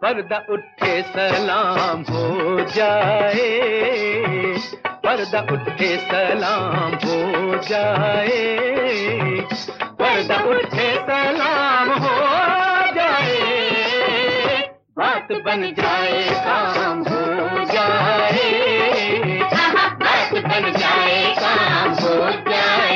पर्दा उठे सलाम हो जाए, पर्दा उठे सलाम हो जाए, पर्दा उठे सलाम हो जाए, बात बन जाए काम हो जाए, बात बन जाए काम हो जाए।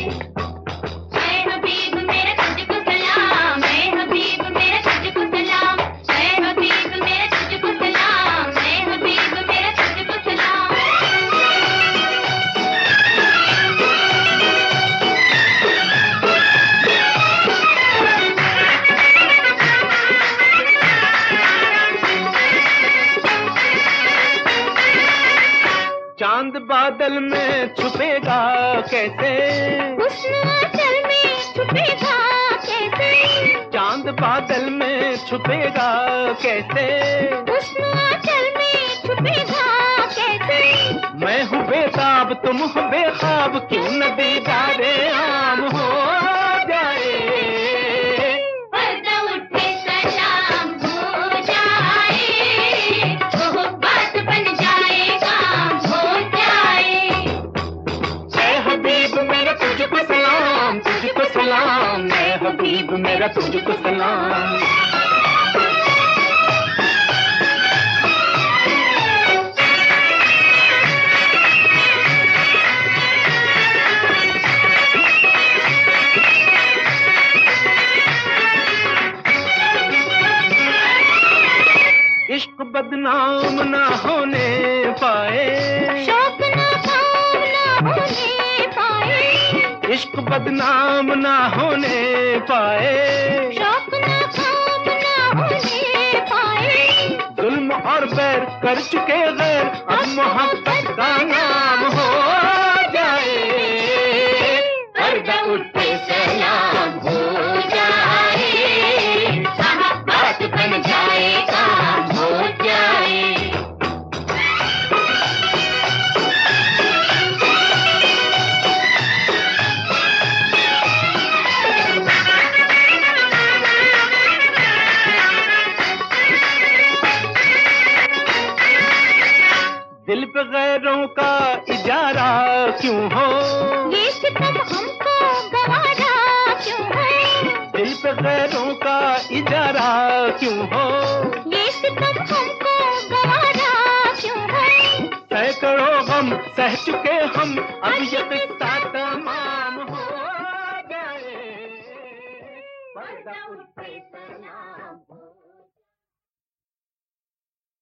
चांद बादल में छुपेगा कैसे, हुस्न आंचल में छुपेगा कैसे, चांद बादल में छुपेगा कैसे, हुस्न आंचल में छुपेगा कैसे। मैं हूँ बेताब तुम हो बेखाब, क्यों न दीदारे आम हो जाए, पर्दा उठे सलाम हो जाए, वो बात बन जाए काम हो जाए। ऐ हबीब मेरा तुझको सलाम, तुझको सलाम, ऐ हबीब मेरा तुझको सलाम। इश्क बदनाम ना होने पाए, शौक नाकाम ना होने पाए, इश्क बदनाम ना होने पाए, शौक नाकाम ना होने पाए। जुल्म और बैर कर चुके गैर, अब मोहब्बत का नाम हो जाए, पर्दा उठे सलाम हो जाए, बात बन जाए काम हो जाए। दिल पे गैरों का इजारा क्यों हो, ये सितम हमको गवारा क्यों है, दिल पे गैरों का इजारा क्यों हो, ये सितम हमको गवारा क्यों है। सैकड़ों गम सह चुके हम, अब ये किस्सा तमाम हो जाए, पर्दा उठे सलाम हो